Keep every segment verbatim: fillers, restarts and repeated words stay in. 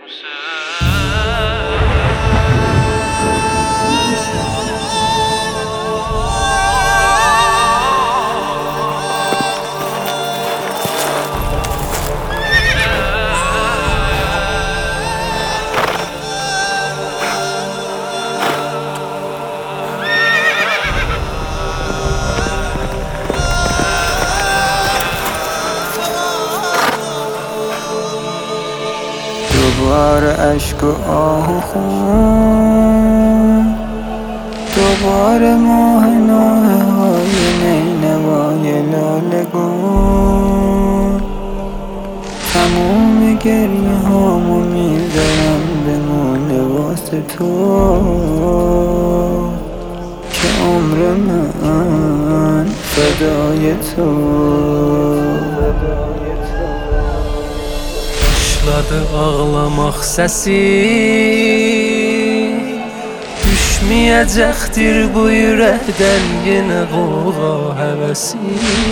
دوباره اشک و آه و خون، دوباره ماه نوحه های نینوای لاله گون. تموم گریه هامو میذارم بمونه واسه تو که عمر من فدای تو. Başladı ağlamaq səsi, düşməyəcəkdir bu ürəkdən yenə qoğa həvəsi.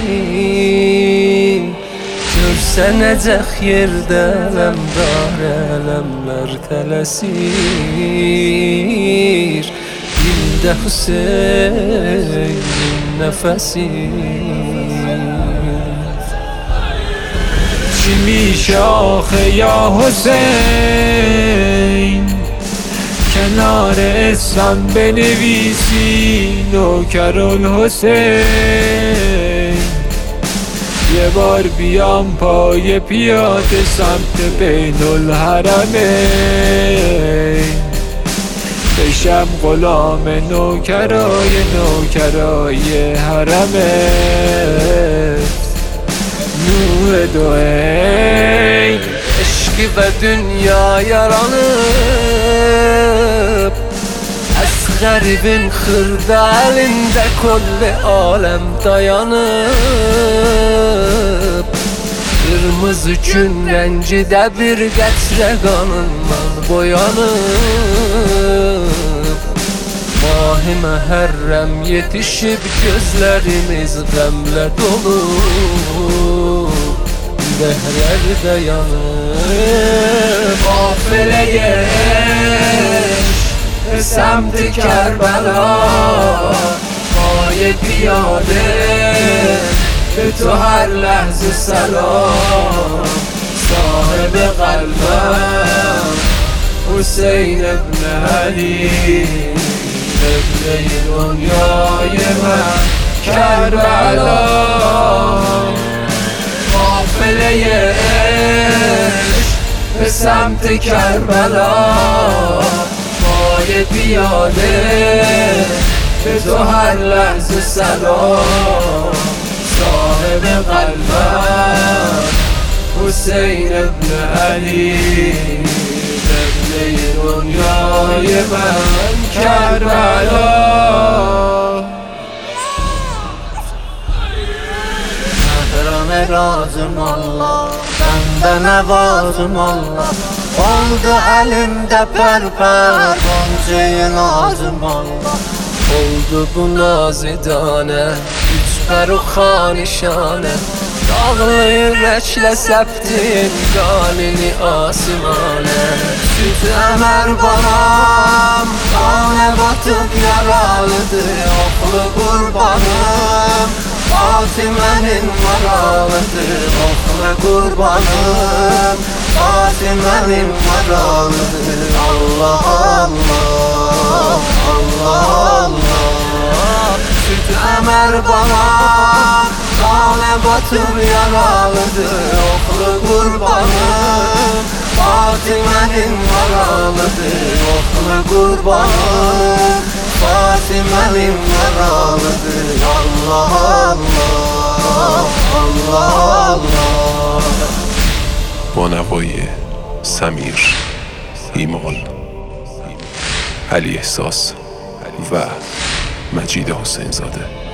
Görsənəcək yerdə ələmdar ələmlər tələsir, dildə Hüseynin nəfəsi. چی میشه آخه یا حسین، کنار اسمم بنویسی نوکرالحسین. یه بار بیام پای پیاده سمت بین الحرمین، بشم غلام نوکرای نوکرای حرمت. نور دوین Eşki ve dünya yaranıp, az garibin xırda elinde kolli alem dayanıp. Kırmızı gün rencide bir qətrə qanından boyanıp. Mahi məhərrəm yetişib gözlərimiz qəmlə dolu, dehrlerde yanıp. Afile geç semti Kerbela, payı piyade به تو هر لحظه سلام. صاحب قلبم حسین ابن علی، قبله دنیای من کربلا. قافله عشق به سمت کربلا، پای پیاده به تو هر لحظه سلام. صاحب قلبم حسین ابن علی، قبله دنیای من کربلا. Mehram razım Allah, bende nevazım Allah. Oldu elimde perper, gonca nazım Allah. Oldu bu nazidane, üç perukhanişane. Dağlı ürəklə səptin qalini asimane. Süt əmər banam, qanə batıb yaralıdır. Oxlu qurbanım, Fatimənin maralıdır. Oxlu qurbanım, Fatimənin maralıdır. Allah Allah, Allah Allah. Süt əmər banam, qanə batıb yaralıdır. Oxlu qurbanım, Fatimənin maralıdır. Oxlu qurbanım, Fatimənin maralıdır. Allah Allah, Allah Allah. با نوای سمیر، ایمان، علی احساس و مجید حسین زاده.